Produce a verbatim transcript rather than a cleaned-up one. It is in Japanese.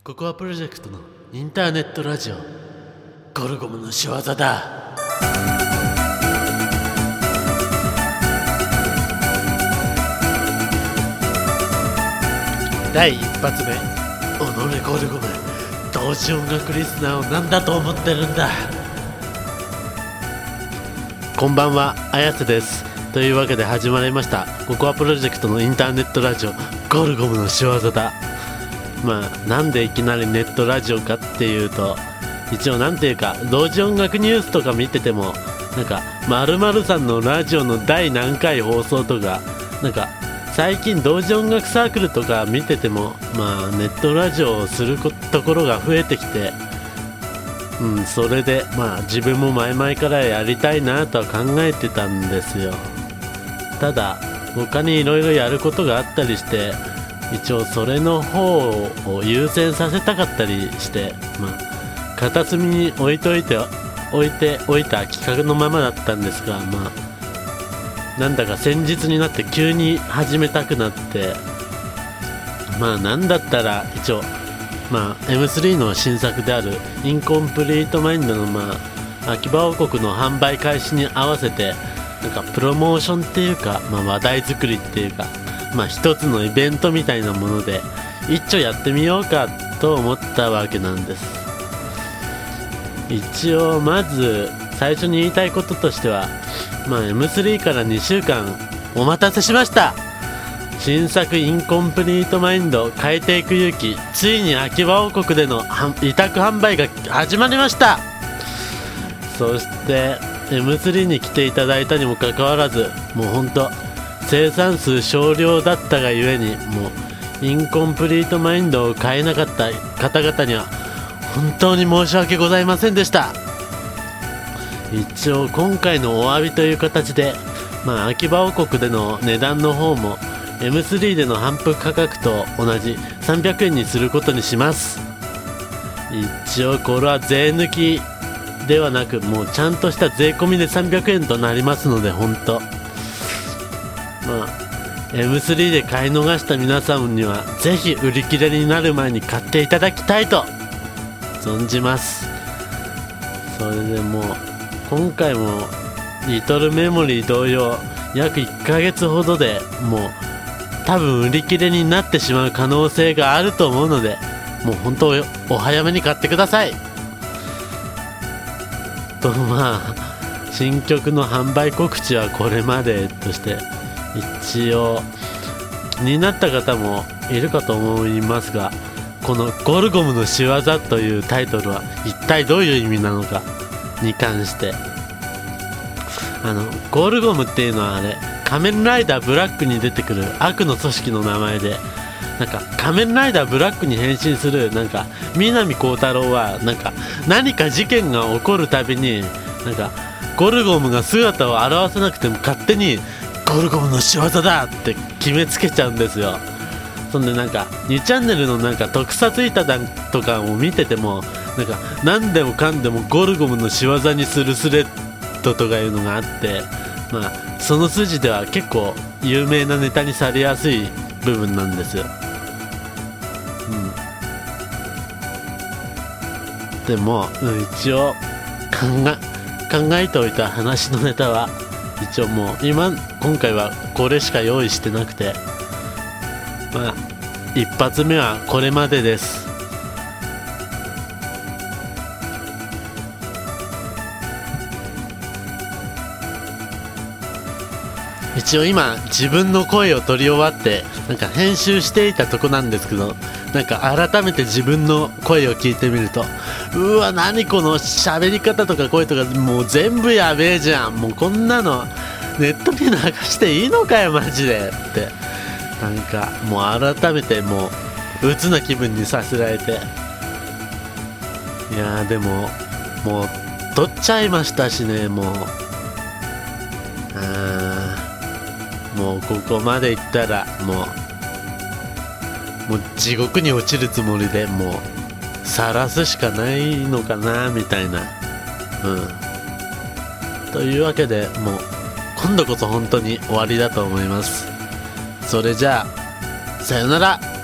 ココアプロジェクトのインターネットラジオ、ゴルゴムの仕業だ。だい一発目、おのれゴルゴム、同時音楽リスナーを何だと思ってるんだ。こんばんは、綾瀬です。というわけで始まりましたココアプロジェクトのインターネットラジオ、ゴルゴムの仕業だ。まあなんでいきなりネットラジオかっていうと、一応なんていうか同時音楽ニュースとか見てても、なんか〇〇さんのラジオの第何回放送とか、なんか最近同時音楽サークルとか見てても、まあネットラジオをするところが増えてきて、うん、それでまあ自分も前々からやりたいなとは考えてたんですよ。ただ他にいろいろやることがあったりして、一応それの方を優先させたかったりして、まあ、片隅に置いといて置いておいた企画のままだったんですが、まあなんだか先日になって急に始めたくなって、まあなんだったら一応まあ エムスリー の新作であるインコンプリートマインドのまあ秋葉王国の販売開始に合わせて、なんかプロモーションっていうか、まあ、話題作りっていうか、まあ一つのイベントみたいなもので一丁やってみようかと思ったわけなんです。一応まず最初に言いたいこととしては、まあ エムスリー からにしゅうかんお待たせしました。新作インコンプリートマインド変えていく勇気、ついに秋葉王国での委託販売が始まりました。そして エムスリー に来ていただいたにもかかわらず、もうほんと生産数少量だったがゆえに、もうインコンプリートマインドを買えなかった方々には本当に申し訳ございませんでした。一応今回のお詫びという形で、まあ秋葉王国での値段の方も エムスリー での販布価格と同じさんびゃくえんにすることにします。一応これは税抜きではなく、もうちゃんとした税込みでさんびゃくえんとなりますので、本当まあ エムスリー で買い逃した皆さんにはぜひ売り切れになる前に買っていただきたいと存じます。それでもう今回もリトルメモリー同様、約いっかげつほどでもう多分売り切れになってしまう可能性があると思うので、もう本当お早めに買ってくださいと。まあ新曲の販売告知はこれまでとして、一応気になった方もいるかと思いますが、このゴルゴムの仕業というタイトルは一体どういう意味なのかに関して、あのゴルゴムっていうのはあれ仮面ライダーブラックに出てくる悪の組織の名前で、なんか仮面ライダーブラックに変身するなんか南光太郎は、なんか何か事件が起こるたびになんかゴルゴムが姿を現さなくても勝手にゴルゴムの仕業だって決めつけちゃうんですよ。そんでなんかにチャンネルのなんか特撮板弾とかを見てても、なんか何でもかんでもゴルゴムの仕業にするスレッドとかいうのがあって、まあその筋では結構有名なネタにされやすい部分なんですよ。うん、でも、うん、一応考え考えておいた話のネタは一応もう今今回はこれしか用意してなくて、まあ一発目はこれまでです。一応今自分の声を取り終わってなんか編集していたとこなんですけど、なんか改めて自分の声を聞いてみると、うわ何この喋り方とか声とかもう全部やべえじゃん、もうこんなのネットに流していいのかよマジでって、なんかもう改めてもう鬱な気分にさせられて、いやーでももう撮っちゃいましたしね、もうあもうここまでいったらもうもう地獄に落ちるつもりでもう晒すしかないのかなみたいな。うんというわけで、もう今度こそ本当に終わりだと思います。それじゃあさよなら。